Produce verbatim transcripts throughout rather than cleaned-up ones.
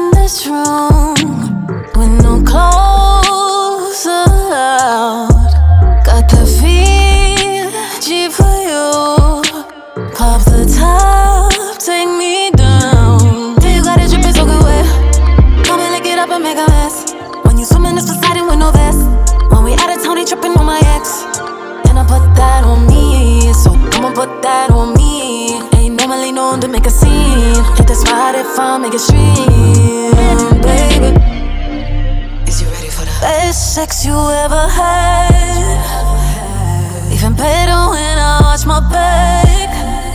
in this room with no clothes allowed. Got the feel, G for you. Pop the top, take me down. Till you got it dripping so good wet. Come and lick it up and make a mess. When you swimming this Poseidon with no vest. When we out of town, he tripping on my ex. And I put that on me, so I'ma put that on me. Ain't normally known to make a scene. Hit the spot if I make it stream, baby. Is you ready for the best sex you ever had? Even better when I watch my back.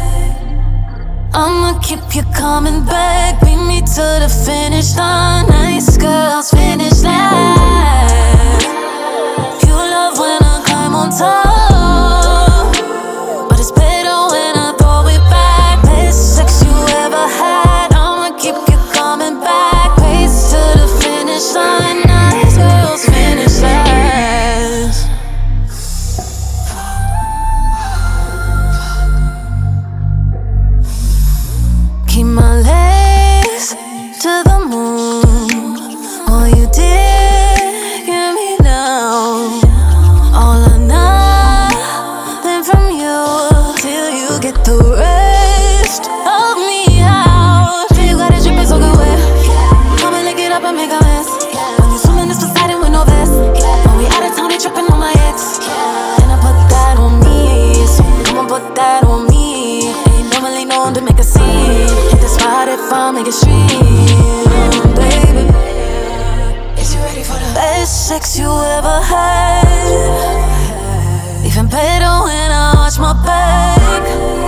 I'ma keep you coming back. Beat me to the finish line. Nice girls finish last. You love when I climb on top, but it's better when I throw it back. Best sex you ever had. I'ma keep you coming back. Race to the finish line. Nice girls finish last. Keep my legs to the moon. All you did, get me down. All or nothing from you till you get the rest of me out. Till you got it dripping so good wet. Come and lick it up and make a mess. When you swimming this Poseidon with no vest. When we out of town, they tripping on my ex. And I put that on me, so I'ma put that on me. Ain't normally known to make a scene. Hit the spot if I make it stream, baby. Is you ready for the best sex you ever had? Even better when I watch my back.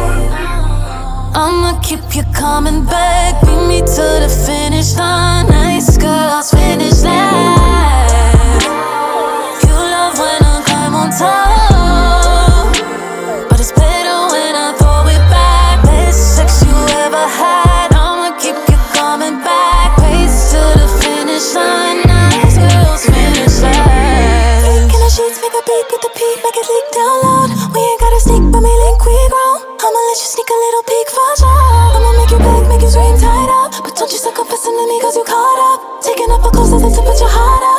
I'ma keep you coming back. Beat me to the finish line. Nice girls finish last. You love when I climb on top, but it's better when I throw it back. Best sex you ever had. I'ma keep you coming back. Race to the finish line. Nice girls finish last. Freak in the sheets, make a beat with the peak, make it leak down loud. We ain't gotta sneak, but me link we grown. I'ma let you sneak a little peek for sure. I'ma make you beg, make you scream tied up. But don't you suck up, listen to me cause you caught up. Taking up a closer, the temperature hot up.